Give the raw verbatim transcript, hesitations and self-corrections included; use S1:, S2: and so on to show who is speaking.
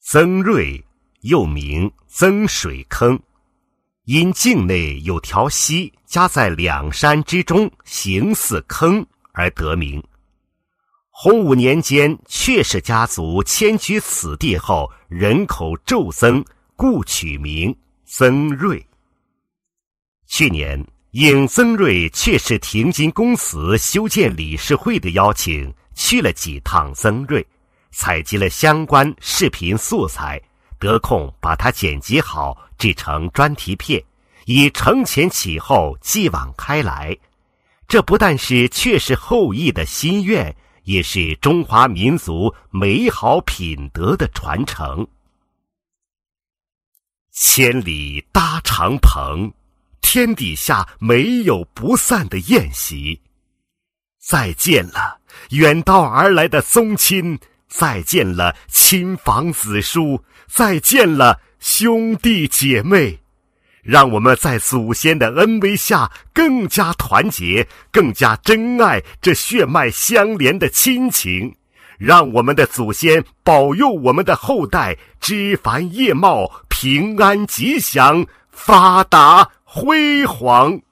S1: 曾瑞又名曾水坑，因境内有条溪夹在两山之中，形似坑而得名。洪武年间，阙氏家族迁居此地后，人口骤增，故取名曾瑞。去年应曾瑞阙氏廷金公祠修建理事会的邀请，去了几趟曾瑞，采集了相关视频素材，得空把它剪辑好，制成专题片，以承前启后，继往开来。这不但是阙氏后裔的心愿，也是中华民族美好品德的传承。千里搭长棚，天底下没有不散的宴席。再见了远道而来的宗亲，再见了亲房子叔，再见了兄弟姐妹。让我们在祖先的恩威下更加团结，更加珍爱这血脉相连的亲情。让我们的祖先保佑我们的后代枝繁叶茂，平安吉祥，发达辉煌。